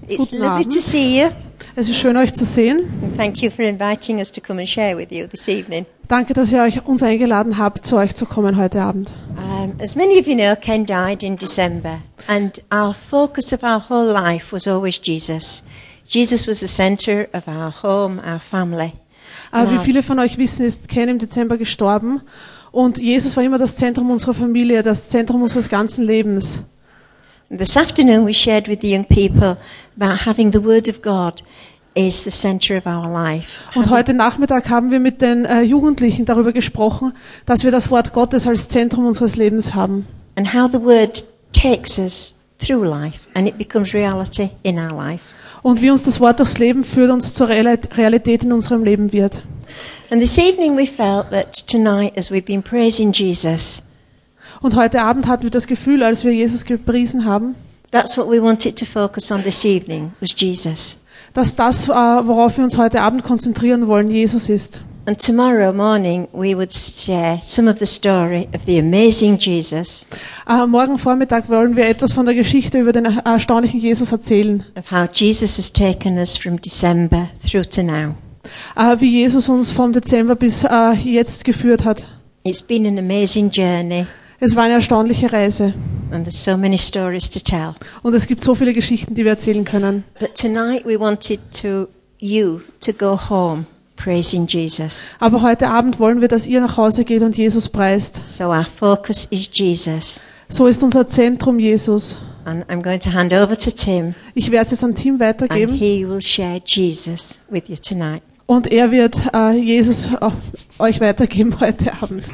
It's Guten lovely Abend. to see you. Es ist schön, euch zu sehen. And thank you for inviting us to come and share with you this evening. Danke, dass ihr uns eingeladen habt, zu euch zu kommen heute Abend. As many of you know, Ken died in December, and our focus of our whole life was always Jesus. Jesus was the center of our home, our family. Wie viele von euch wissen, ist Ken im Dezember gestorben. Und Jesus war immer das Zentrum unserer Familie, das Zentrum unseres ganzen Lebens. And this afternoon we shared with the young people about having the Word of God is the center of our life. Und heute Nachmittag haben wir mit den Jugendlichen darüber gesprochen, dass wir das Wort Gottes als Zentrum unseres Lebens haben. And how the Word takes us through life and it becomes reality in our life. Und wie uns das Wort durchs Leben führt, uns zur Realität in unserem Leben wird. And this evening we felt that tonight, as we've been praising Jesus, Und heute Abend hatten wir das Gefühl, als wir Jesus gepriesen haben, that's what we wanted to focus on this evening, was Jesus. dass das, worauf wir uns heute Abend konzentrieren wollen, Jesus ist. And tomorrow morning we would share some of the story of the amazing Jesus, Morgen Vormittag wollen wir etwas von der Geschichte über den erstaunlichen Jesus erzählen. of how Jesus has taken us from December through to now. Wie Jesus uns vom Dezember bis jetzt geführt hat. It's been an amazing journey Es war eine erstaunliche Reise. and there's so many stories to tell. Und es gibt so viele Geschichten, die wir erzählen können. But tonight we wanted you to go home praising Jesus. Aber heute Abend wollen wir, dass ihr nach Hause geht und Jesus preist. So our focus is Jesus. So ist unser Zentrum Jesus. And I'm going to hand over to Tim Ich werde es jetzt an Tim and weitergeben. he will share Jesus with you tonight. Und er wird Jesus euch weitergeben heute Abend.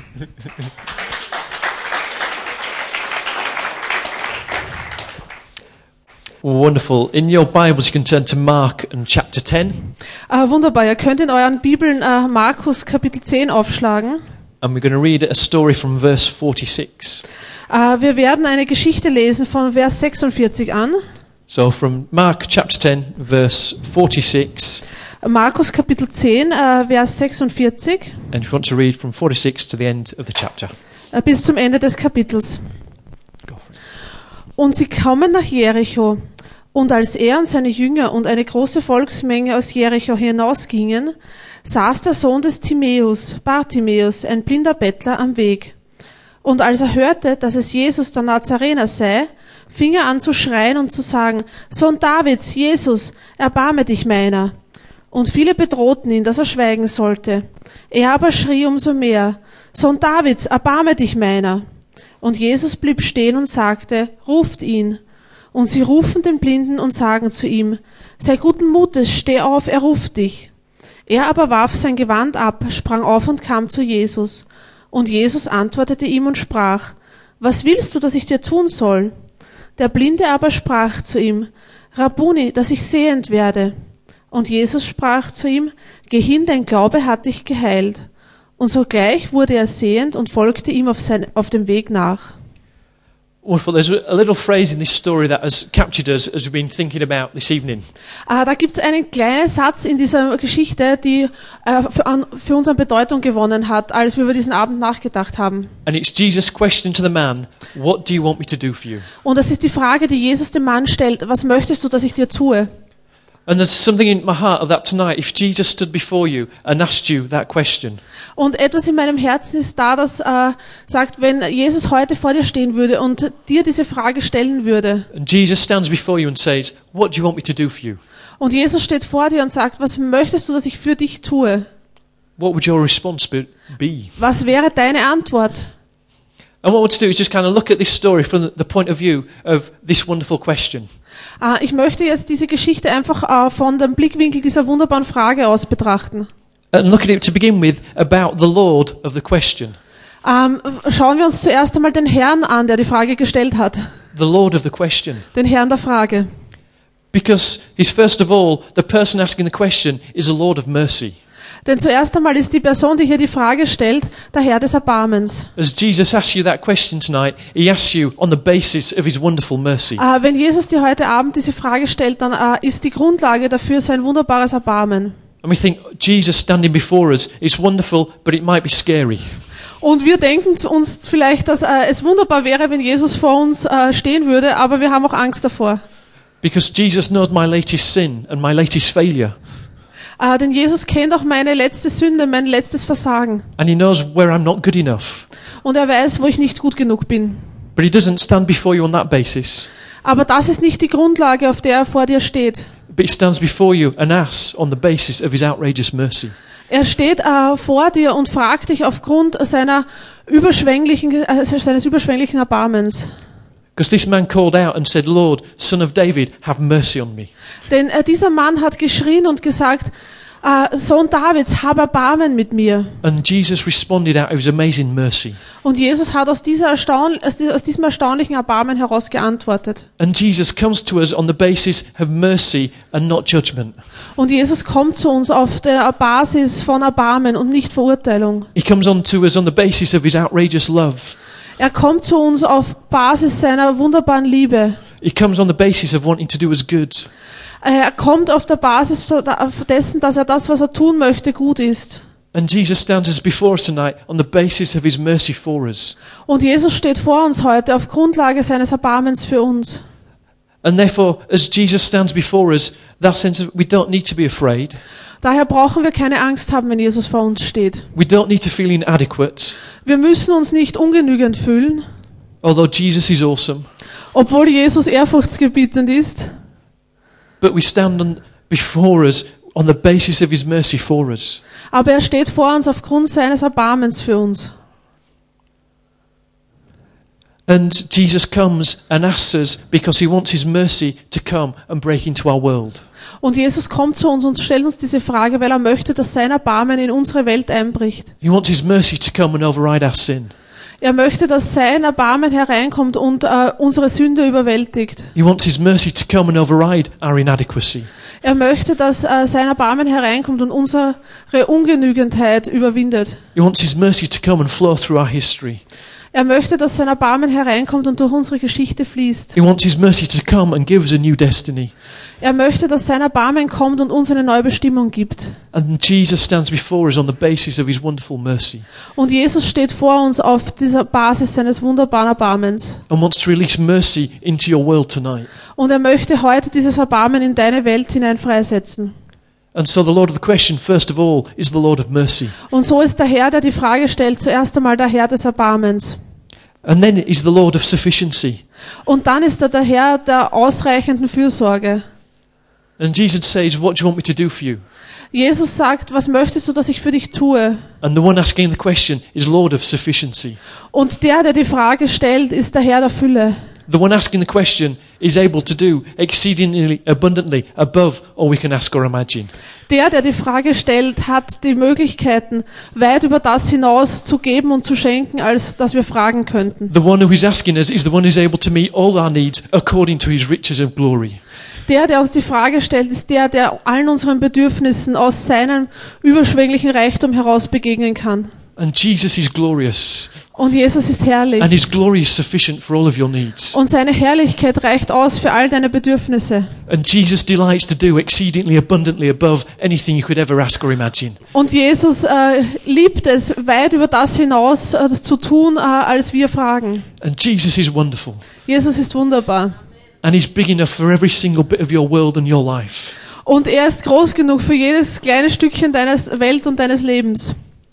Wonderful. In your Bibles, you can turn to Mark and chapter 10, Wunderbar, ihr könnt in euren Bibeln Markus Kapitel 10 aufschlagen. and we're going to read a story from verse 46. Wir werden eine Geschichte lesen von Vers 46 an. So from Mark chapter 10, verse 46, Markus Kapitel 10, Vers 46 and if you want to read from 46 to the end of the chapter. bis zum Ende des Kapitels. Go for it. Und sie kommen nach Jericho. Und als er und seine Jünger und eine große Volksmenge aus Jericho hinausgingen, saß der Sohn des Timäus, Bartimäus, ein blinder Bettler, am Weg. Und als er hörte, dass es Jesus der Nazarener sei, fing er an zu schreien und zu sagen: Sohn Davids, Jesus, erbarme dich meiner. Und viele bedrohten ihn, dass er schweigen sollte. Er aber schrie umso mehr: Sohn Davids, erbarme dich meiner. Und Jesus blieb stehen und sagte: Ruft ihn. Und sie rufen den Blinden und sagen zu ihm: Sei guten Mutes, steh auf, er ruft dich. Er aber warf sein Gewand ab, sprang auf und kam zu Jesus. Und Jesus antwortete ihm und sprach: Was willst du, dass ich dir tun soll? Der Blinde aber sprach zu ihm: Rabbuni, dass ich sehend werde. Und Jesus sprach zu ihm: Geh hin, dein Glaube hat dich geheilt. Und sogleich wurde er sehend und folgte ihm auf dem Weg nach. Wonderful. There's a little phrase in this story that has captured us as we've been thinking about this evening. Da gibt es einen kleinen Satz in dieser Geschichte, die für uns an Bedeutung gewonnen hat, als wir über diesen Abend nachgedacht haben. And it's Jesus' question to the man, what do you want me to do for you? Und das ist die Frage, die Jesus dem Mann stellt: Was möchtest du, dass ich dir tue? And there's something in my heart of that tonight. If Jesus stood before you and asked you that question, Und etwas in meinem Herzen ist da, das sagt, wenn Jesus heute vor dir stehen würde und dir diese Frage stellen würde. and Jesus stands before you and says, what do you want me to do for you? Und Jesus steht vor dir und sagt: Was möchtest du, dass ich für dich tue? What would your response be? Was wäre deine Antwort? And what I want to do is just kind of look at this story from the point of view of this wonderful question. Ich möchte jetzt diese Geschichte einfach von dem Blickwinkel dieser wunderbaren Frage aus betrachten. And look at it to begin with about the Lord of the question. Schauen wir uns zuerst einmal den Herrn an, der die Frage gestellt hat. The Lord of the question. Den Herrn der Frage. Because he's first of all, the person asking the question is a Lord of mercy. Denn zuerst einmal ist die Person, die hier die Frage stellt, der Herr des Erbarmens. As Jesus asks you that question tonight, he asks you on the basis of his wonderful mercy. Wenn Jesus dir heute Abend diese Frage stellt, dann ist die Grundlage dafür sein wunderbares Erbarmen. And we think, Jesus standing before us is wonderful, but it might be scary. Und wir denken uns vielleicht, dass es wunderbar wäre, wenn Jesus vor uns stehen würde, aber wir haben auch Angst davor. Because Jesus knows my latest sin and my latest failure. Denn Jesus kennt auch meine letzte Sünde, mein letztes Versagen. And he knows where I'm not good enough. Und er weiß, wo ich nicht gut genug bin. But he doesn't stand before you on that basis. Aber das ist nicht die Grundlage, auf der er vor dir steht. But he stands before you and asks on the basis of his outrageous mercy. Er steht vor dir und fragt dich aufgrund seines überschwänglichen Erbarmens. Because this man called out and said, Lord, Son of David, have mercy on me. Denn dieser Mann hat geschrien und gesagt, Sohn Davids, hab Erbarmen mit mir. And Jesus responded out of his amazing mercy. Und Jesus hat aus diesem erstaunlichen Erbarmen heraus geantwortet. And Jesus comes to us on the basis of mercy and not judgment. Und Jesus kommt zu uns auf der Basis von Erbarmen und nicht Verurteilung. He comes on to us on the basis of his outrageous love. Er kommt zu uns auf Basis seiner wunderbaren Liebe. He comes on the basis of wanting to do us good. Er kommt auf der Basis dessen, dass er das, was er tun möchte, gut ist. And Jesus stands before us tonight on the basis of his mercy for us. Und Jesus steht vor uns heute auf Grundlage seines Erbarmens für uns. And therefore, as Jesus stands before us, that sense of we don't need to be afraid. Daher brauchen wir keine Angst haben, wenn Jesus vor uns steht. We don't need to feel inadequate. Wir müssen uns nicht ungenügend fühlen, Although Jesus is awesome. obwohl Jesus ehrfurchtsgebietend ist. But we stand before us on the basis of his mercy for us. Aber er steht vor uns aufgrund seines Erbarmens für uns. And Jesus comes and asks us because he wants his mercy to come and break into our world. Und Jesus kommt zu uns und stellt uns diese Frage, weil er möchte, dass sein Erbarmen in unsere Welt einbricht. He wants his mercy to come and override our sin. Er möchte, dass sein Erbarmen hereinkommt und unsere Sünde überwältigt. He wants his mercy to come and override our inadequacy. Er möchte, dass sein Erbarmen hereinkommt und unsere Ungenügendheit überwindet. He wants his mercy to come and flow through our history. Er möchte, dass sein Erbarmen hereinkommt und durch unsere Geschichte fließt. He wants his mercy to come and give us a new destiny. Er möchte, dass sein Erbarmen kommt und uns eine neue Bestimmung gibt. And Jesus stands before us on the basis of his wonderful mercy Und Jesus steht vor uns auf dieser Basis seines wunderbaren Erbarmens. and wants to release mercy into your world tonight. Und er möchte heute dieses Erbarmen in deine Welt hinein freisetzen. And so the Lord of the question, first of all, is the Lord of mercy. Und so ist der Herr, der die Frage stellt, zuerst einmal der Herr des Erbarmens. And then is the Lord of sufficiency. Und dann ist er der Herr der ausreichenden Fürsorge. And Jesus says, what do you want me to do for you? Jesus sagt, was möchtest du, dass ich für dich tue? And the one asking the question is Lord of sufficiency. Und der die Frage stellt, ist der Herr der Fülle. The one asking the question is able to do exceedingly abundantly above all we can ask or imagine. Der die Frage stellt, hat die Möglichkeiten, weit über das hinaus zu geben und zu schenken, als dass wir fragen könnten. The one who is asking us is the one who is able to meet all our needs according to his riches and glory. Der uns die Frage stellt, ist der allen unseren Bedürfnissen aus seinem überschwänglichen Reichtum heraus begegnen kann. And Jesus is glorious. Und Jesus ist herrlich. And his glory is sufficient for all of your needs. Und seine Herrlichkeit reicht aus für all deine Bedürfnisse. And Jesus delights to do exceedingly abundantly above anything you could ever ask or imagine. Und Jesus liebt es, weit über das hinaus zu tun, als wir fragen. And Jesus is wonderful. Jesus ist wunderbar. And he's big enough for every single bit of your world and your life. Und er ist groß genug für jedes kleine Stückchen deiner Welt und deines Lebens.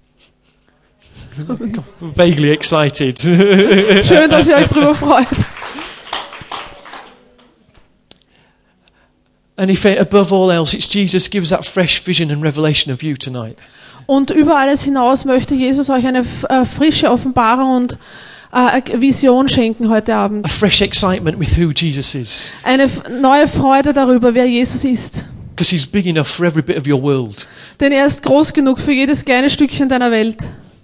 Vaguely excited. Schön, dass ihr euch darüber freut. And if above all else, it's Jesus gives that fresh vision and revelation of you tonight. Und über alles hinaus möchte Jesus euch eine frische Offenbarung und Vision schenken heute Abend. A fresh excitement with who Jesus is. Eine neue Freude darüber, wer Jesus ist. Because he's big enough for every bit of your world. Denn er ist groß genug für jedes kleine Stückchen deiner Welt.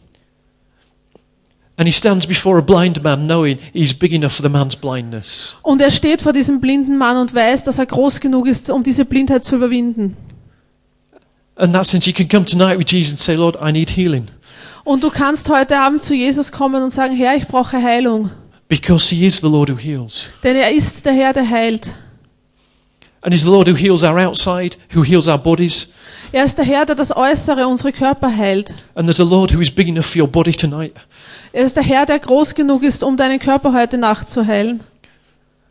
And he stands before a blind man knowing he's big enough for the man's blindness. Und er steht vor diesem blinden Mann und weiß, dass er groß genug ist, um diese Blindheit zu überwinden. And that sense you can come tonight with Jesus and say, Lord, I need healing. Und du kannst heute Abend zu Jesus kommen und sagen, Herr, ich brauche Heilung. Because he is the Lord who heals. Denn er ist der Herr, der heilt. And he's the Lord who heals our outside, who heals our bodies. Er ist der Herr, der das Äußere, unsere Körper heilt. And there's a Lord who is big enough for your body tonight. Er ist der Herr, der groß genug ist, um deinen Körper heute Nacht zu heilen.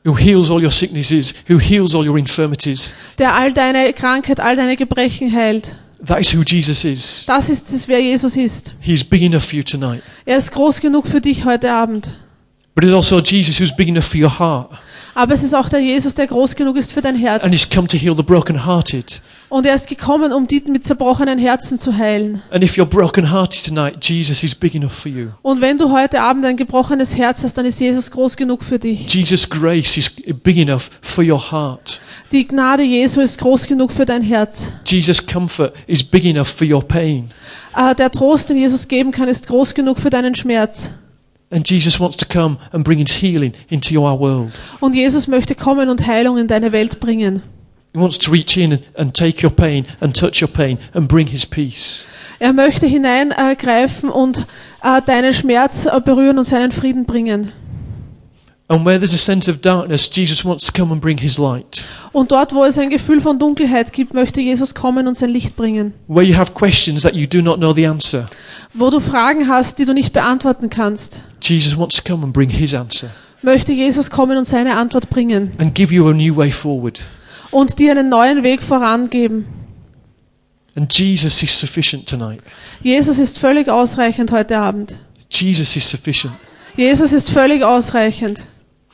who heals all your sicknesses, who heals all your infirmities. der all deine Krankheit, all deine Gebrechen heilt. That is who Jesus is. Das ist es, wer Jesus ist. He is big enough for you tonight. Er ist groß genug für dich heute Abend. But it's also Jesus who's big enough for your heart. Aber es ist auch der Jesus, der groß genug ist für dein Herz. And he's come to heal the brokenhearted. Und er ist gekommen, um die mit zerbrochenen Herzen zu heilen. And if you're brokenhearted tonight, Jesus is big enough for you. Und wenn du heute Abend ein gebrochenes Herz hast, dann ist Jesus groß genug für dich. Jesus' grace is big enough for your heart. Die Gnade Jesu ist groß genug für dein Herz. Jesus' comfort is big enough for your pain. Der Trost, den Jesus geben kann, ist groß genug für deinen Schmerz. And Jesus wants to come and bring his healing into our world. Und Jesus möchte kommen und Heilung in deine Welt bringen. He wants to reach in and take your pain and touch your pain and bring his peace. Er möchte hineingreifen und deinen Schmerz berühren und seinen Frieden bringen. And where there's a sense of darkness, Jesus wants to come and bring his light. Und dort, wo es ein Gefühl von Dunkelheit gibt, möchte Jesus kommen und sein Licht bringen. Where you have questions that you do not know the answer, Wo du Fragen hast, die du nicht beantworten kannst, Jesus wants to come and bring his answer möchte Jesus kommen und seine Antwort bringen and give you a new way forward. und dir einen neuen Weg vorangeben. And Jesus is sufficient tonight. Jesus ist völlig ausreichend heute Abend. Jesus is sufficient. Jesus ist völlig ausreichend.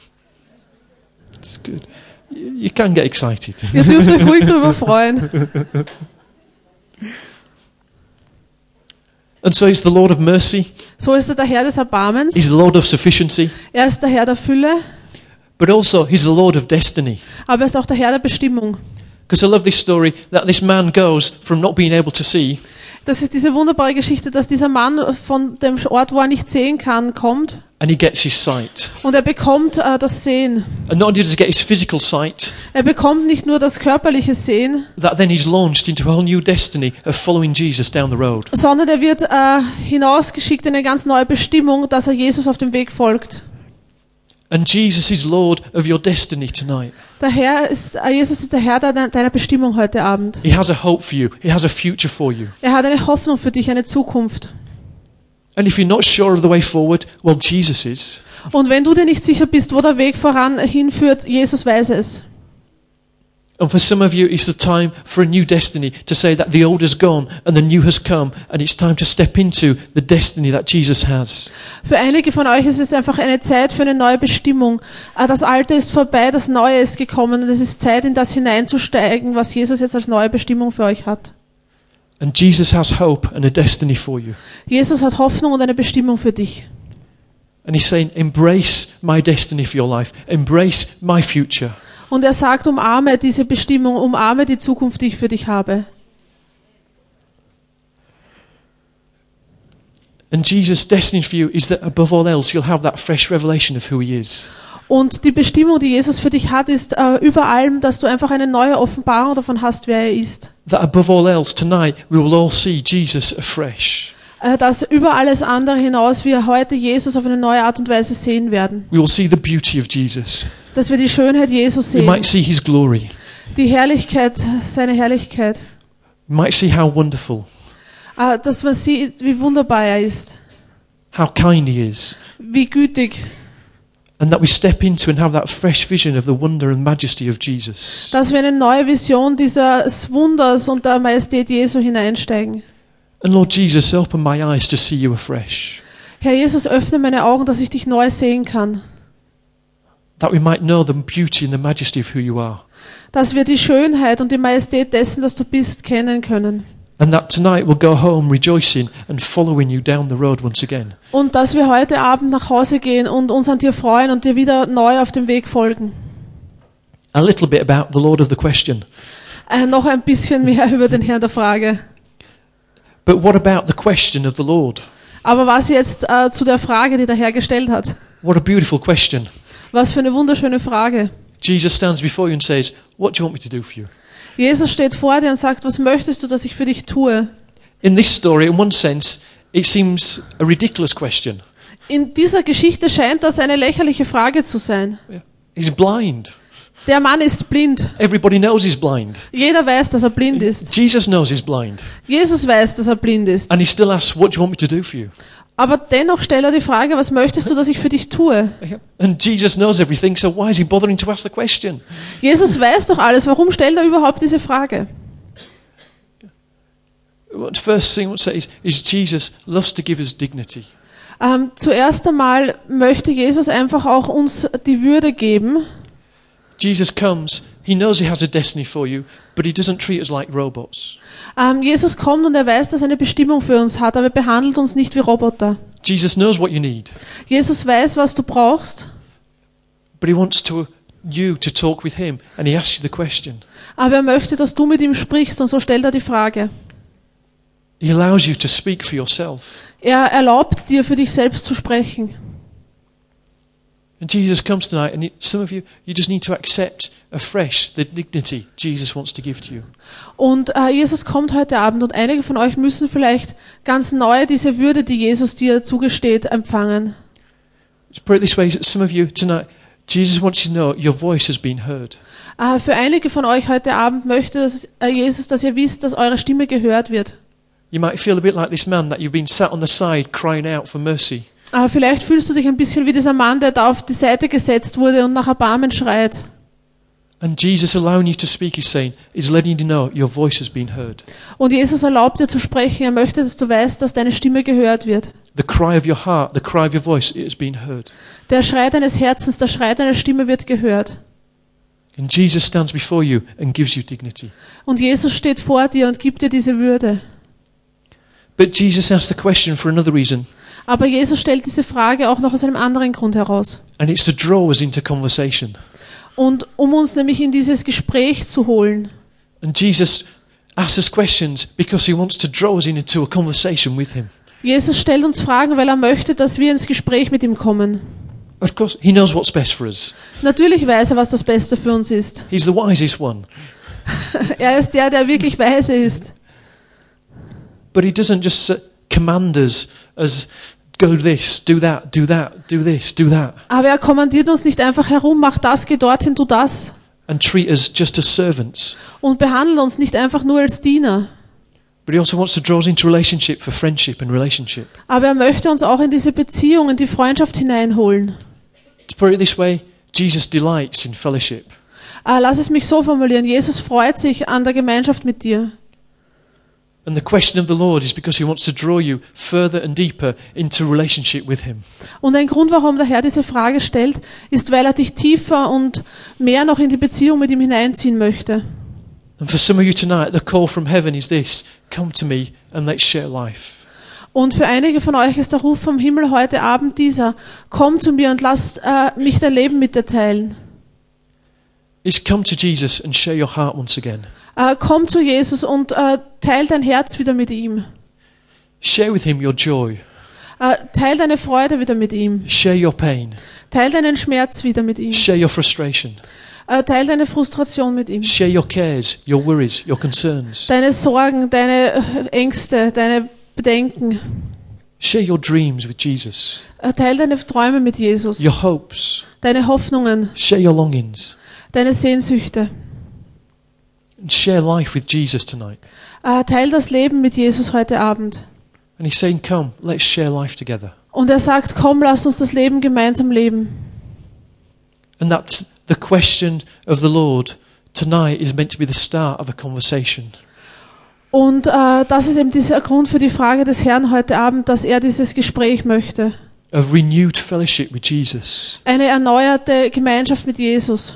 It's good. You can get excited. Ihr dürft euch ruhig darüber freuen. And so he's the Lord of mercy. So ist er der Herr des Erbarmens. He's the Lord of sufficiency. Er ist der Herr der Fülle, But also he's the Lord of destiny. aber er ist auch der Herr der Bestimmung. Because I love this story that this man goes from not being able to see Das ist diese wunderbare Geschichte, dass dieser Mann von dem Ort, wo er nicht sehen kann, kommt and he gets his sight. und er bekommt das Sehen. And not only does he get his physical sight, Er bekommt nicht nur das körperliche Sehen, that then he's launched into a whole new destiny of following Jesus down the road. sondern er wird hinausgeschickt in eine ganz neue Bestimmung, dass er Jesus auf dem Weg folgt. And Jesus is Lord of your destiny tonight. Jesus ist der Herr deiner Bestimmung heute Abend. He has a hope for you. He has a future for you. Er hat eine Hoffnung für dich, eine Zukunft. And if you're not sure of the way forward, well, Jesus is. Und wenn du dir nicht sicher bist, wo der Weg voran hinführt, Jesus weiß es. And for some of you, it's the time for a new destiny, to say that the old has gone and the new has come, and it's time to step into the destiny that Jesus has. Für einige von euch ist es einfach eine Zeit für eine neue Bestimmung. Das Alte ist vorbei, das Neue ist gekommen und es ist Zeit, in das hineinzusteigen, was Jesus jetzt als neue Bestimmung für euch hat. And Jesus has hope and a destiny for you. Jesus hat Hoffnung und eine Bestimmung für dich. And he's saying, embrace my destiny for your life. Embrace my future. Und er sagt, umarme diese Bestimmung, umarme die Zukunft, die ich für dich habe. And Jesus' destiny for you is that above all else, you'll have that fresh revelation of who he is. Und die Bestimmung, die Jesus für dich hat, ist über allem, dass du einfach eine neue Offenbarung davon hast, wer er ist. That above all else, tonight, we will all see Jesus afresh. Dass über alles andere hinaus wir heute Jesus auf eine neue Art und Weise sehen werden. We will see the beauty of Jesus. Dass wir die Schönheit Jesus We sehen. might see his glory. Die Herrlichkeit, seine Herrlichkeit. We might see how wonderful, Dass man sieht, wie wunderbar er ist. how kind he is. Wie gütig. And that we step into and have that fresh vision of the wonder and majesty of Jesus. Dass wir in eine neue Vision dieses Wunders und der Majestät Jesu hineinsteigen. And Lord Jesus, open my eyes to see you afresh. Herr Jesus, öffne meine Augen, dass ich dich neu sehen kann. That we might know the beauty and the majesty of who you are. Dass wir die Schönheit und die Majestät dessen, dass du bist, kennen können. And that tonight we'll go home rejoicing and following you down the road once again. Und dass wir heute Abend nach Hause gehen und uns an dir freuen und dir wieder neu auf dem Weg folgen. A little bit about the Lord of the question. Noch ein bisschen mehr über den Herrn der Frage. But what about the question of the Lord? Aber was jetzt zu der Frage, die der Herr gestellt hat? What a beautiful question. Was für eine wunderschöne Frage. Jesus stands before you and says, what do you want me to do for you? Jesus steht vor dir und sagt, was möchtest du, dass ich für dich tue? In this story, in one sense, it seems a ridiculous question. In dieser Geschichte scheint das eine lächerliche Frage zu sein. He's blind. Der Mann ist blind. Everybody knows he's blind. Jeder weiß, dass er blind ist. Jesus knows he's blind. Jesus weiß, dass er blind ist. And he still asks, what do you want me to do for you? Aber dennoch stellt er die Frage, was möchtest du, dass ich für dich tue? And Jesus knows everything, so why is he bothering to ask the question? Jesus weiß doch alles, warum stellt er überhaupt diese Frage? The first thing I want to say is Jesus loves to give us dignity. Zuerst einmal möchte Jesus einfach auch uns die Würde geben. Jesus comes, he knows he has a destiny for you, but he doesn't treat us like robots. Jesus kommt und er weiß, dass er eine Bestimmung für uns hat, aber er behandelt uns nicht wie Roboter. Jesus knows what you need, Jesus weiß, was du brauchst, but he wants you to talk with him, and he asks you the question. aber er möchte, dass du mit ihm sprichst und so stellt er die Frage. He allows you to speak for yourself. Er erlaubt dir, für dich selbst zu sprechen. And Jesus comes tonight, and some of you just need to accept afresh the dignity Jesus wants to give to you. Und Jesus kommt heute Abend und einige von euch müssen vielleicht ganz neu diese Würde, die Jesus dir zugesteht, empfangen. Let's put it this way, some of you tonight, Jesus wants you to know your voice has been heard. Für einige von euch heute Abend möchte Jesus, dass ihr wisst, dass eure Stimme gehört wird. You might feel a bit like this man that you've been sat on the side crying out for mercy. Vielleicht fühlst du dich ein bisschen wie dieser Mann, der da auf die Seite gesetzt wurde und nach Erbarmen schreit. And Jesus allowing you to speak is saying, is letting you know your voice has been heard. Und Jesus erlaubt dir zu sprechen. Er möchte, dass du weißt, dass deine Stimme gehört wird. The cry of your heart, the cry of your voice, it has been heard. Der Schrei deines Herzens, der Schrei deiner Stimme wird gehört. And Jesus stands before you and gives you dignity. Und Jesus steht vor dir und gibt dir diese Würde. But Jesus asked the question for another reason. Aber Jesus stellt diese Frage auch noch aus einem anderen Grund heraus. And it's to draw us into conversation. Und um uns nämlich in dieses Gespräch zu holen. And Jesus asks us questions because he wants to draw us into a conversation with him. Jesus stellt uns Fragen, weil er möchte, dass wir ins Gespräch mit ihm kommen. Of course, he knows what's best for us. Natürlich weiß er, was das Beste für uns ist. He's the wisest one. Er ist der, der wirklich weise ist. But he doesn't just command us as go this, do that, do that, do this, do that. Aber er kommandiert uns nicht einfach herum, mach das, geh dorthin, tu das. And treat us just as servants. Und behandelt uns nicht einfach nur als Diener. But he also wants to draw us into relationship for friendship and relationship. Aber er möchte uns auch in diese Beziehung, in die Freundschaft hineinholen. To put it this way, Jesus delights in fellowship. Lass es mich so formulieren. Jesus freut sich an der Gemeinschaft mit dir. And the question of the Lord is because he wants to draw you further and deeper into relationship with him. Und ein Grund, warum der Herr diese Frage stellt, ist, weil er dich tiefer und mehr noch in die Beziehung mit ihm hineinziehen möchte. And for some of you tonight, the call from heaven is this: come to me and let's share life. Und für einige von euch ist der Ruf vom Himmel heute Abend dieser: Komm zu mir und lass mich dein Leben mit dir teilen. It's come to Jesus and share your heart once again. Komm zu Jesus und teil dein Herz wieder mit ihm. Share with him your joy. Teil deine Freude wieder mit ihm. Share your pain. Teil deinen Schmerz wieder mit ihm. Share your frustration. Teil deine Frustration mit ihm. Share your cares, your worries, your concerns. Deine Sorgen, deine Ängste, deine Bedenken. Share your dreams with Jesus. Teil deine Träume mit Jesus. Your hopes. Deine Hoffnungen. Share your longings. Deine Sehnsüchte. And share life with Jesus tonight. Teil das Leben mit Jesus heute Abend. And he's saying, come, let's share life together. Und er sagt, komm, lass uns das Leben gemeinsam leben. And that's the question of the Lord tonight is meant to be the start of a conversation. Und das ist eben dieser Grund für die Frage des Herrn heute Abend, dass er dieses Gespräch möchte. A renewed fellowship with Jesus. Eine erneuerte Gemeinschaft mit Jesus.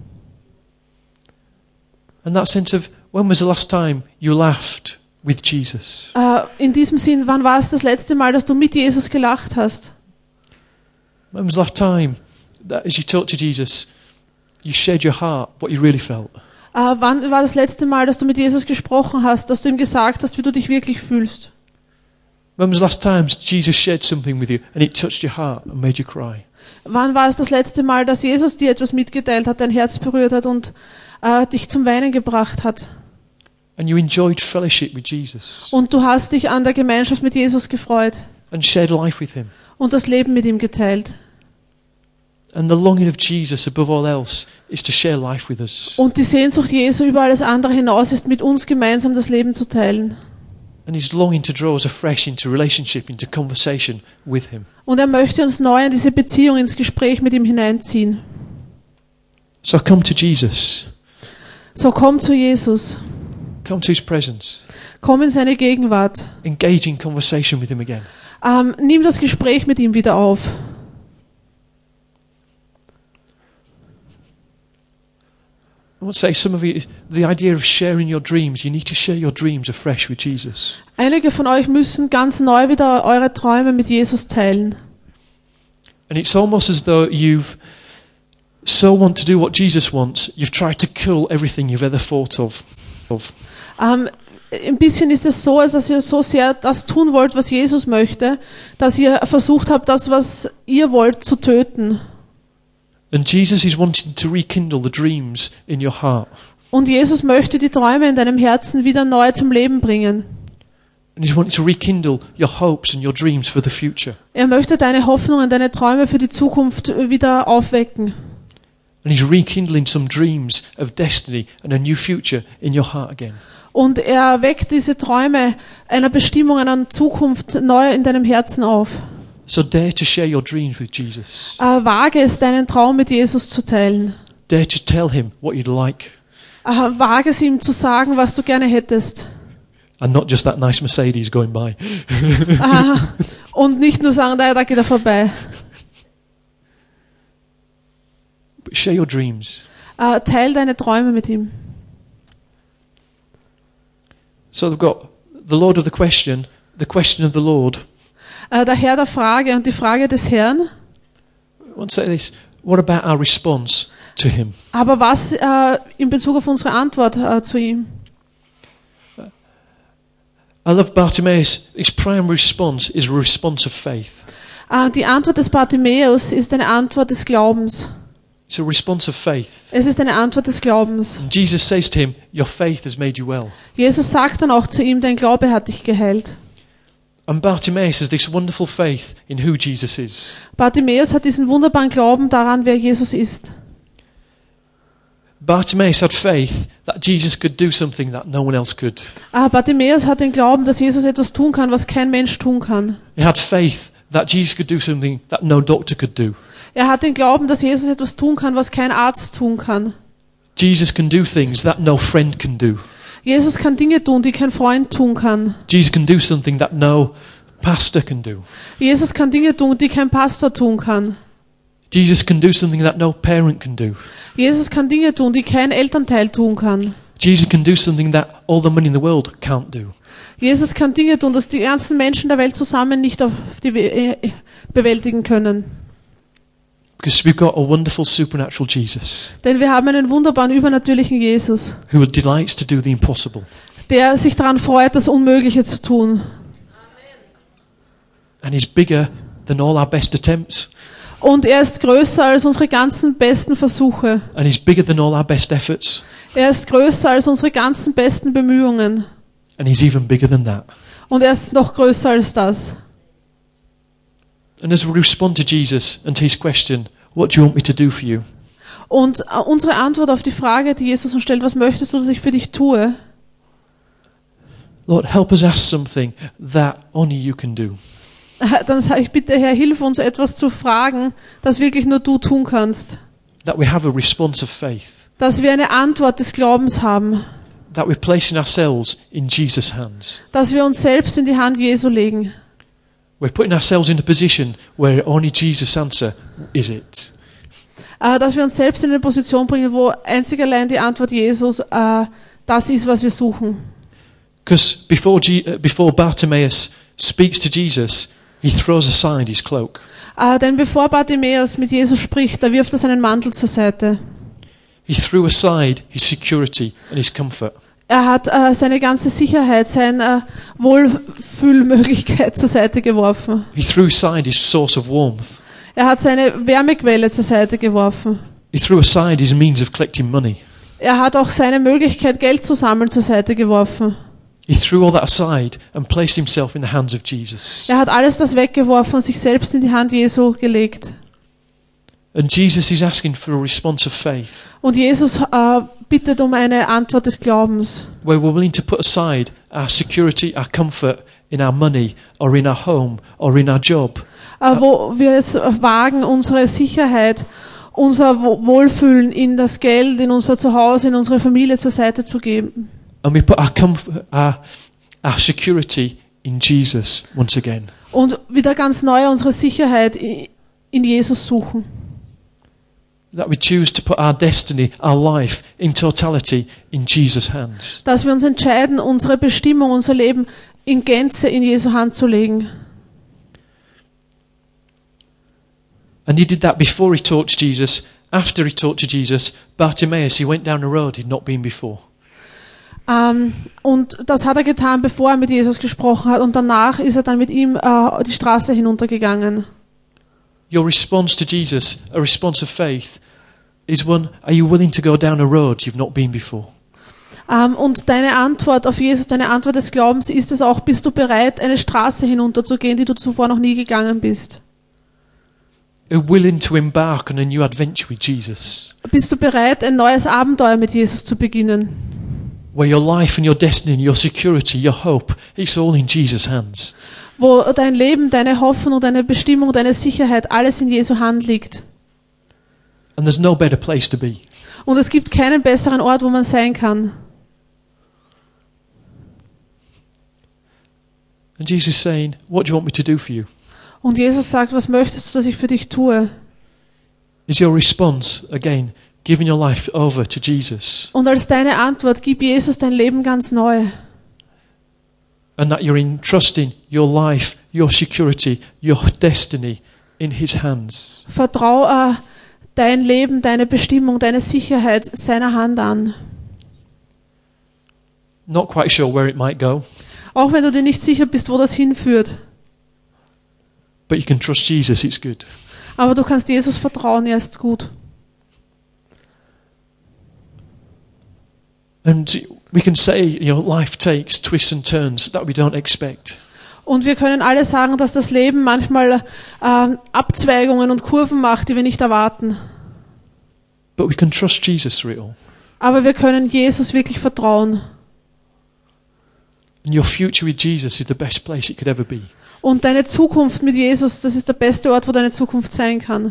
And that sense of, when was the last time you laughed with Jesus? In diesem Sinn, wann war es das letzte Mal, dass du mit Jesus gelacht hast? When was the last time that as you talked to Jesus, you shared your heart, what you really felt? Wann war das letzte Mal, dass du mit Jesus gesprochen hast, dass du ihm gesagt hast, wie du dich wirklich fühlst? When was the last time Jesus shared something with you and it touched your heart and made you cry? Wann war es das letzte Mal, dass Jesus dir etwas mitgeteilt hat, dein Herz berührt hat und dich zum Weinen gebracht hat? And you enjoyed fellowship with Jesus. Und du hast dich an der Gemeinschaft mit Jesus gefreut And shared life with him. und das Leben mit ihm geteilt. And the longing of Jesus above all else is to share life with us. Und die Sehnsucht Jesu über alles andere hinaus ist, mit uns gemeinsam das Leben zu teilen. And he's longing to draw us afresh into relationship, into conversation with him. Und er möchte uns neu in diese Beziehung, ins Gespräch mit ihm hineinziehen. So come to Jesus. So komm zu Jesus. Come to his presence. Komm in seine Gegenwart. Engage in conversation with him again. Nimm das Gespräch mit ihm wieder auf. I want to say, some of you, the idea of sharing your dreams, you need to share your dreams afresh with Jesus. Einige von euch müssen ganz neu wieder eure Träume mit Jesus teilen. And it's almost as though you've so want to do what Jesus wants, you've tried to kill everything you've ever thought of. Ein bisschen ist es so, als dass ihr so sehr das tun wollt, was Jesus möchte, dass ihr versucht habt, das, was ihr wollt, zu töten. And Jesus is wanting to rekindle the dreams in your heart. Und Jesus möchte die Träume in deinem Herzen wieder neu zum Leben bringen. And he's wanting to rekindle your hopes and your dreams for the future. Er möchte deine Hoffnungen, deine Träume für die Zukunft wieder aufwecken. And he's rekindling some dreams of destiny and a new future in your heart again. Und er weckt diese Träume einer Bestimmung, einer Zukunft neu in deinem Herzen auf. So dare to share your dreams with Jesus. Wage es, deinen Traum mit Jesus zu teilen. Dare to tell him what you'd like. Wage es ihm zu sagen, was du gerne hättest. And not just that nice Mercedes going by. Und nicht nur sagen, da geht er vorbei. But share your dreams. Teil deine Träume mit ihm. So they've got the Lord of the question of the Lord. Der Herr der Frage und die Frage des Herrn. I want to say this. What about our response to him? Aber was in Bezug auf unsere Antwort zu ihm? I love Bartimaeus. His primary response is a response of faith. Die Antwort des Bartimäus ist eine Antwort des Glaubens. It's a response of faith. Es ist eine Antwort des Glaubens. And Jesus says to him, your faith has made you well. Jesus sagt dann auch zu ihm, dein Glaube hat dich geheilt. And Bartimaeus has this wonderful faith in who Jesus is. Bartimäus hat diesen wunderbaren Glauben daran, wer Jesus ist. Bartimaeus had faith that Jesus could do something that no one else could. Bartimäus hat den Glauben, dass Jesus etwas tun kann, was kein Mensch tun kann. He had faith that Jesus could do something that no doctor could do. Er hat den Glauben, dass Jesus etwas tun kann, was kein Arzt tun kann. Jesus can do things that no friend can do. Jesus kann Dinge tun, die kein Freund tun kann. Jesus can do something that no pastor can do. Jesus kann Dinge tun, die kein Pastor tun kann. Jesus can do something that no parent can do. Jesus kann Dinge tun, die kein Elternteil tun kann. Jesus can do something that all the money in the world can't do. Jesus kann Dinge tun, dass die ganzen Menschen der Welt zusammen nicht bewältigen können. Because we've got a wonderful supernatural Jesus Denn wir haben einen wunderbaren, übernatürlichen Jesus, who delights to do the impossible. der sich daran freut, das Unmögliche zu tun. And he's bigger than all our best attempts. Und er ist größer als unsere ganzen besten Versuche. And he's bigger than all our best efforts. Er ist größer als unsere ganzen besten Bemühungen. And he's even bigger than that. Und er ist noch größer als das. And as we respond to Jesus and to his question, what do you want me to do for you? Und unsere Antwort auf die Frage, die Jesus uns stellt, was möchtest du, dass ich für dich tue? Lord, help us ask something that only you can do. Dann sage ich, bitte Herr, hilf uns etwas zu fragen, das wirklich nur du tun kannst. That we have a response of faith. Dass wir eine Antwort des Glaubens haben. That we're placing ourselves in Jesus' hands. Dass wir uns selbst in die Hand Jesu legen. We're putting ourselves in a position where only Jesus' answer is it. Dass wir uns selbst in eine Position bringen, wo einzig allein die Antwort Jesus das ist, was wir suchen. Because before Bartimaeus speaks to Jesus, he throws aside his cloak. Denn bevor Bartimäus mit Jesus spricht, da wirft er seinen Mantel zur Seite. He threw aside his security and his comfort. Er hat seine ganze Sicherheit, seine Wohlfühlmöglichkeit zur Seite geworfen. He threw aside his source of warmth. Er hat seine Wärmequelle zur Seite geworfen. He threw aside his means of collecting money. Er hat auch seine Möglichkeit, Geld zu sammeln, zur Seite geworfen. He threw all that aside and placed himself in the hands of Jesus. Er hat alles das weggeworfen und sich selbst in die Hand Jesu gelegt. And Jesus is asking for a response of faith. Und Jesus bittet um eine Antwort des Glaubens. where we're willing to put aside our security, our comfort in our money or in our home or in our job. Wo wir es wagen, unsere Sicherheit, unser Wohlfühlen in das Geld, in unser Zuhause, in unsere Familie zur Seite zu geben. And we put our comfort, our security in Jesus once again. Und wieder ganz neu unsere Sicherheit in Jesus suchen. That we choose to put our destiny, our life in totality in Jesus' hands. Dass wir uns entscheiden, unsere Bestimmung, unser Leben in Gänze in Jesu Hand zu legen. And he did that before he talked to Jesus. After he talked to Jesus, Bartimaeus, he went down a road he'd not been before. Und das hat er getan, bevor er mit Jesus gesprochen hat. Und danach ist er dann mit ihm die Straße hinuntergegangen. Your response to Jesus, a response of faith, is one, are you willing to go down a road you've not been before? Und deine Antwort auf Jesus, deine Antwort des Glaubens ist es auch, bist du bereit, eine Straße hinunterzugehen, die du zuvor noch nie gegangen bist? Are you willing to embark on a new adventure with Jesus? Bist du bereit, ein neues Abenteuer mit Jesus zu beginnen? Where your life and your destiny, your security, your hope, it's all in Jesus' hands. Wo dein Leben, deine Hoffnung, deine Bestimmung, deine Sicherheit, alles in Jesu Hand liegt. And there's no better place to be. Und es gibt keinen besseren Ort, wo man sein kann. And Jesus is saying, what do you want me to do for you? Und Jesus sagt, was möchtest du, dass ich für dich tue? Is your response, again, giving your life over to Jesus? Und als deine Antwort, gib Jesus dein Leben ganz neu. And that you're entrusting your life, your security, your destiny in His hands. Vertrau dein Leben, deine Bestimmung, deine Sicherheit seiner Hand an. Not quite sure where it might go, Auch wenn du dir nicht sicher bist, wo das hinführt. but you can trust Jesus, it's good. Aber du kannst Jesus vertrauen, er ist gut. And we can say, life takes twists and turns that we don't expect. Und wir können alle sagen, dass das Leben manchmal Abzweigungen und Kurven macht, die wir nicht erwarten. But we can trust Jesus through it all. Aber wir können Jesus wirklich vertrauen. And your future with Jesus is the best place it could ever be. Und deine Zukunft mit Jesus, das ist der beste Ort, wo deine Zukunft sein kann.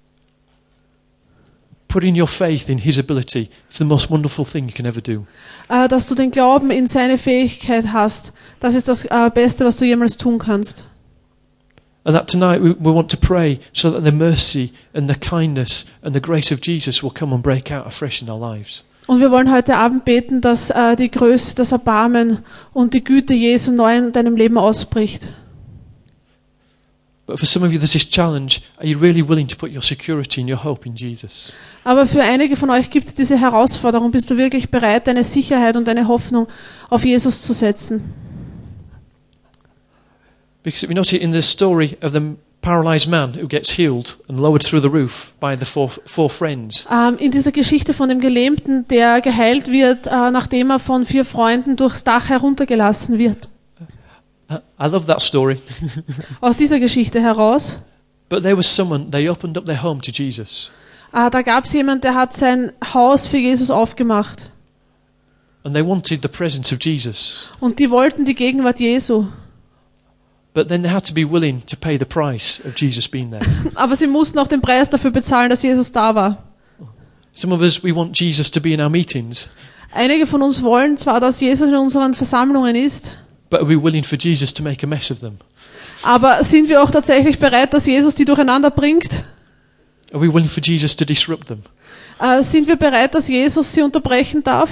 Putting your faith in His ability is the most wonderful thing you can ever do. Dass du den Glauben in seine Fähigkeit hast, das ist das Beste, was du jemals tun kannst. And that tonight we want to pray so that the mercy and the kindness and the grace of Jesus will come and break out afresh in our lives. Und wir wollen heute Abend beten, dass die Größe, das Erbarmen und die Güte Jesu neu in deinem Leben ausbricht. But for some of you, there's this challenge. Are you really willing to put your security and your hope in Jesus? Aber für einige von euch gibt es diese Herausforderung. Bist du wirklich bereit, deine Sicherheit und deine Hoffnung auf Jesus zu setzen? Because we notice in the story of the paralyzed man who gets healed and lowered through the roof by the four friends. In dieser Geschichte von dem Gelähmten, der geheilt wird, nachdem er von 4 Freunden durchs Dach heruntergelassen wird. I love that story. Aus dieser Geschichte heraus. But there was someone, they opened up their home to Jesus. Da gab es jemanden, der hat sein Haus für Jesus aufgemacht. And they wanted the presence of Jesus. Und die wollten die Gegenwart Jesu. But then they had to be willing to pay the price of Jesus being there. Aber sie mussten auch den Preis dafür bezahlen, dass Jesus da war. Some of us, we want Jesus to be in our meetings. Einige von uns wollen zwar, dass Jesus in unseren Versammlungen ist, But are we willing for Jesus to make a mess of them? aber sind wir auch tatsächlich bereit, dass Jesus die durcheinander bringt? Are we willing for Jesus to disrupt them? Sind wir bereit, dass Jesus sie unterbrechen darf?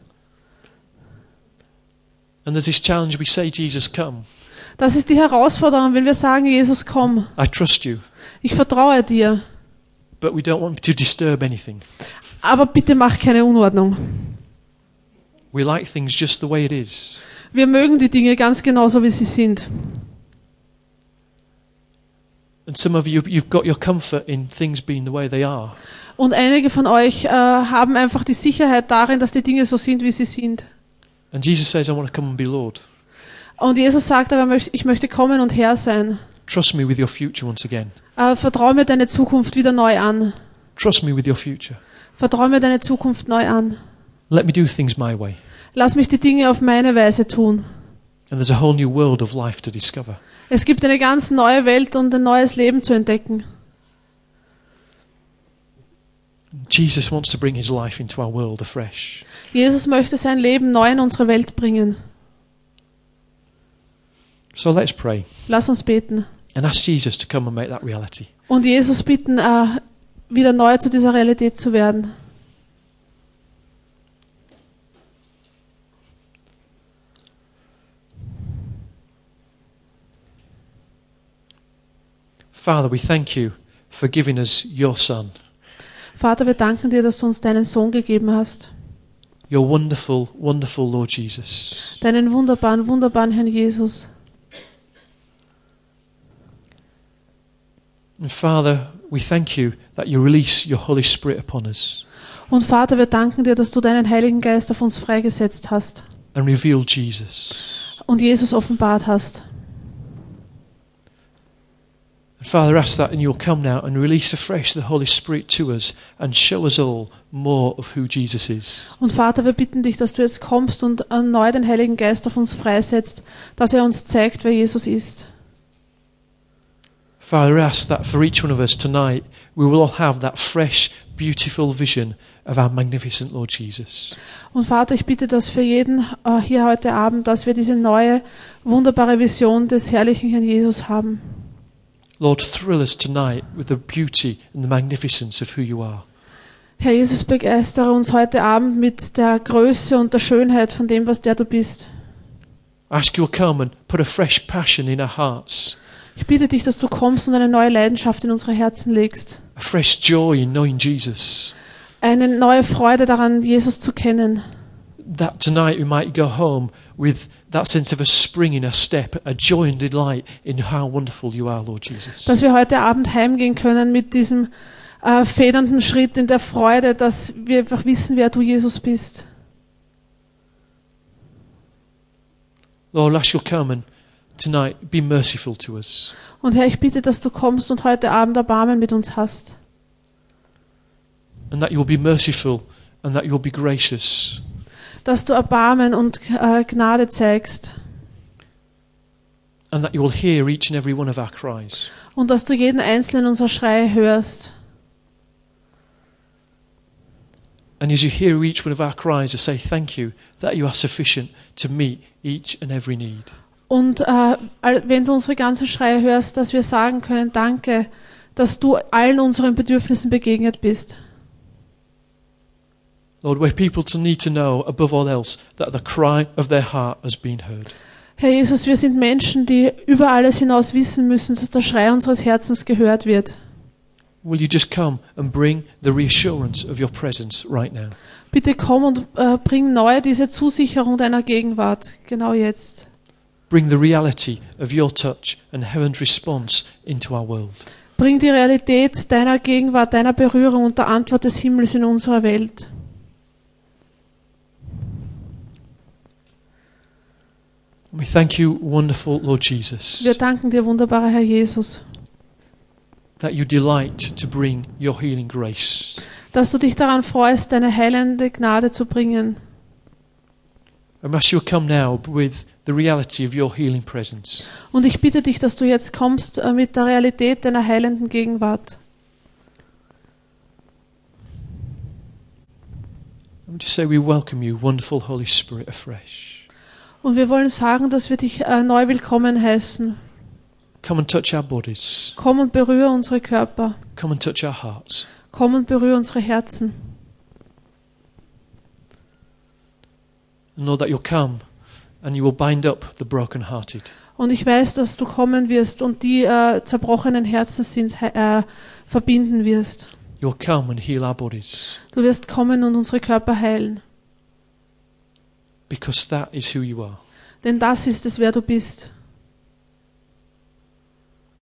And there's this challenge, we say, Jesus, come. Das ist die Herausforderung, wenn wir sagen, Jesus, komm, I trust you. ich vertraue dir, But we don't want to disturb anything. aber bitte mach keine Unordnung. We like things just the way it is. Wir mögen die Dinge ganz genauso, wie sie sind. And some of you, you've got your comfort in things being the way they are. Und einige von euch haben einfach die Sicherheit darin, dass die Dinge so sind, wie sie sind. And Jesus says, I want to come and be Lord. Und Jesus sagt aber, ich möchte kommen und Herr sein. Trust me with your future once again. Vertraue mir deine Zukunft wieder neu an. Trust me with your future. Vertraue mir deine Zukunft neu an. Let me do things my way. Lass mich die Dinge auf meine Weise tun. And there's a whole new world of life to discover. Es gibt eine ganz neue Welt und ein neues Leben zu entdecken. Jesus wants to bring his life into our world afresh. Jesus möchte sein Leben neu in unsere Welt bringen. So let's pray Lass uns beten and ask Jesus to come and make that reality. und Jesus bitten, wieder neu zu dieser Realität zu werden. Father, we thank you for giving us your Son, Vater, wir danken dir, dass du uns deinen Sohn gegeben hast. your wonderful, wonderful Lord Jesus. Deinen wunderbaren, wunderbaren Herrn Jesus. And Father, we thank you that you release your Holy Spirit upon us Und Vater, wir danken dir, dass du deinen Heiligen Geist auf uns freigesetzt hast and reveal Jesus. und Jesus offenbart hast. And Father, ask that and you'll come now and release afresh the Holy Spirit to us and show us all more of who Jesus is. Und Vater, wir bitten dich, dass du jetzt kommst und neu den Heiligen Geist auf uns freisetzt, dass er uns zeigt, wer Jesus ist. Father, ask that for each one of us tonight, we will all have that fresh, beautiful vision of our magnificent Lord Jesus. Und Vater, ich bitte das für jeden hier heute Abend, dass wir diese neue, wunderbare Vision des herrlichen Herrn Jesus haben. Lord, thrill us tonight with the beauty and the magnificence of who you are. Herr Jesus, begeistere uns heute Abend mit der Größe und der Schönheit von dem, was der du bist. Ask you'll come and put a fresh passion in our hearts, Ich bitte dich, dass du kommst und eine neue Leidenschaft in unsere Herzen legst. a fresh joy in knowing Jesus, Eine neue Freude daran, Jesus zu kennen. that tonight we might go home with that sense of a spring in our step, a joy and delight in how wonderful you are, Lord Jesus. Dass wir heute Abend heimgehen können mit diesem federnden Schritt in der Freude, dass wir einfach wissen, wer du Jesus bist. Lord, ask you'll come and tonight be merciful to us. Und Herr, ich bitte, dass du kommst und heute Abend Erbarmen mit uns hast. And that you'll be merciful and that you'll be gracious. Dass du Erbarmen und Gnade zeigst. And that you will hear each and every one of our cries. Und dass du jeden einzelnen unserer Schreie hörst. And as you hear each one of our cries, to say thank you that you are sufficient to meet each and every need. Und wenn du unsere ganzen Schreie hörst, dass wir sagen können, danke, dass du allen unseren Bedürfnissen begegnet bist. Lord, we're people to need to know, above all else, that the cry of their heart has been heard. Herr Jesus, wir sind Menschen, die über alles hinaus wissen müssen, dass der Schrei unseres Herzens gehört wird. Will you just come and bring the reassurance of your presence right now? Bitte komm und bring neu diese Zusicherung deiner Gegenwart, genau jetzt. Bring the reality of your touch and heaven's response into our world. Bring die Realität deiner Gegenwart, deiner Berührung und der Antwort des Himmels in unserer Welt. We thank you, wonderful Lord Jesus, Wir danken dir, wunderbarer Herr Jesus, that you delight to bring your healing grace. dass du dich daran freust, deine heilende Gnade zu bringen. And ask you will come now with the reality of your healing presence. Und ich bitte dich, dass du jetzt kommst mit der Realität deiner heilenden Gegenwart. And we just say we welcome you, wonderful Holy Spirit, afresh. Und wir wollen sagen, dass wir dich neu willkommen heißen. Come and touch our bodies. Komm und berühre unsere Körper. Come and touch our hearts. Komm und berühre unsere Herzen. And Lord, that you'll come and you will bind up the brokenhearted. Und ich weiß, dass du kommen wirst und die zerbrochenen Herzen sind, verbinden wirst. You'll come and heal our bodies. Du wirst kommen und unsere Körper heilen. Because that is who you are. Denn das ist es, wer du bist.